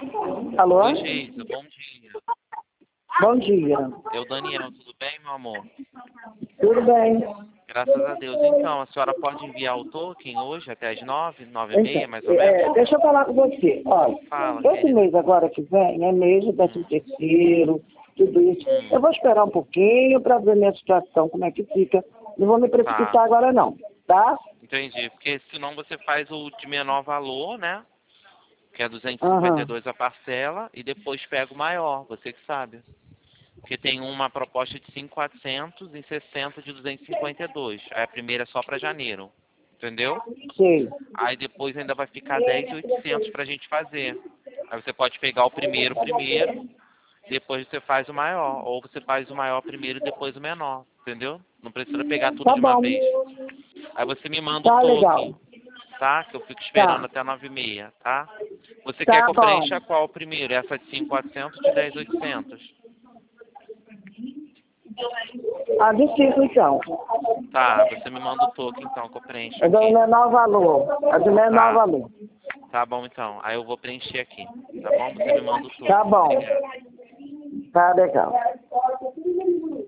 Alô? Oi, Geisa, bom dia. Bom dia. Eu, Daniel, tudo bem, meu amor? Tudo bem? Graças a Deus. Então, a senhora pode enviar o token hoje até as 9, 9h30, Então, mais ou menos? deixa eu falar com você. Olha, Fala, esse querida. mês agora que vem é mês de 13º, tudo isso. Hum, Eu vou esperar um pouquinho para ver minha situação, como é que fica. Não vou me tá. precipitar agora não, tá? Entendi. Porque senão você faz o de menor valor, né? Que é Aham. 252 a parcela, e depois pega o maior, você que sabe. Porque tem uma proposta de 5.400 e 60 de 252. Aí a primeira é só para janeiro. Entendeu? Sei. Aí depois ainda vai ficar 10.800 pra gente fazer. Aí você pode pegar o primeiro primeiro, depois você faz o maior. Ou você faz o maior primeiro e depois o menor. Entendeu? Não precisa pegar tudo Tá de uma bom. vez. Aí você me manda o Tá token, legal. tá? Que eu fico esperando Tá. até 9h30, tá? Você quer Tá que eu bom. preencha qual primeiro? Essa de 5.400 ou de 10.800? A de 5 então. Tá, você me manda o token então que eu preencho É do aqui. menor valor. É do menor Tá, valor. tá bom então. Aí eu vou preencher aqui. Tá bom? Você me manda o Tá token. bom. Obrigado. Tá legal.